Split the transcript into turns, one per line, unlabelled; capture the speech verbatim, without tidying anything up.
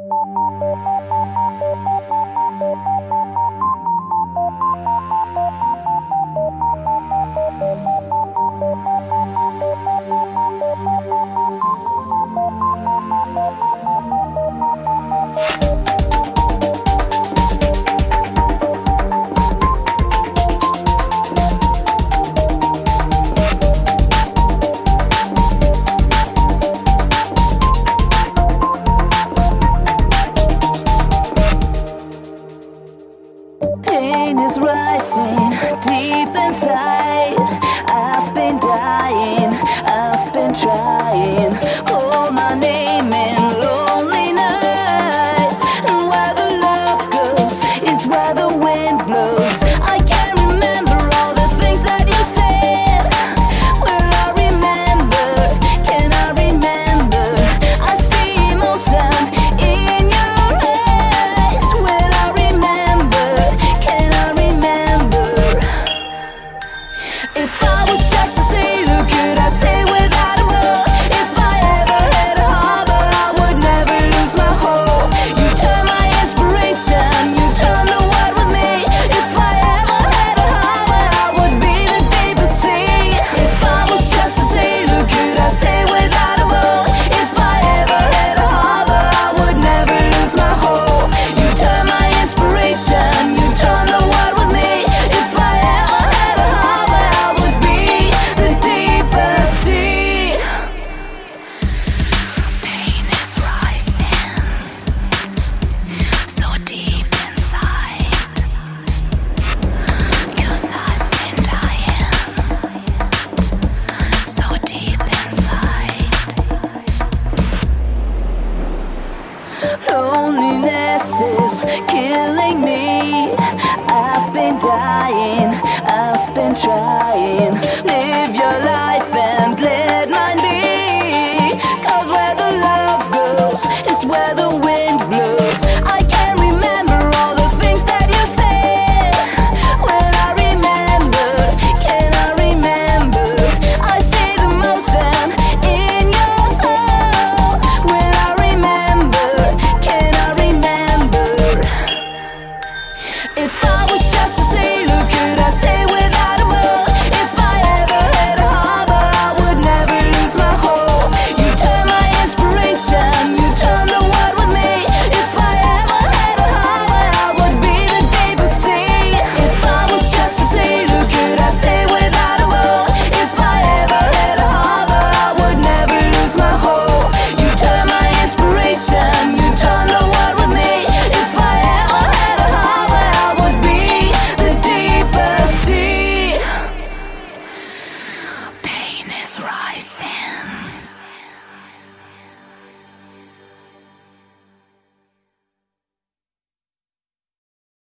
Pain is rising deep inside. I've been dying, I've been trying. Call my name in lonely nights. And where the love goes is where the wind blows. I can't remember all the things that you said. Will I remember? Can I remember? I see emotion in your eyes. Will I remember? Can I remember? If I was just a sailor, could I sail without a boat? If I ever had a harbor, I would never lose my hope. You turn my inspiration, you turn the world with me. If I ever had a harbor, I would be the deepest sea. If I was just a sailor, could I sail without a boat? If I ever had a harbor, I would never lose my hope. You turn my inspiration, you turn the world with me. If I ever had a harbor, I would be the deepest sea. Pain is rising so deep inside, 'cause I've been dying so deep inside. Loneliness is killing me. I've been dying, I've been trying. Live your life and let mine be. 'Cause where the love goes is where the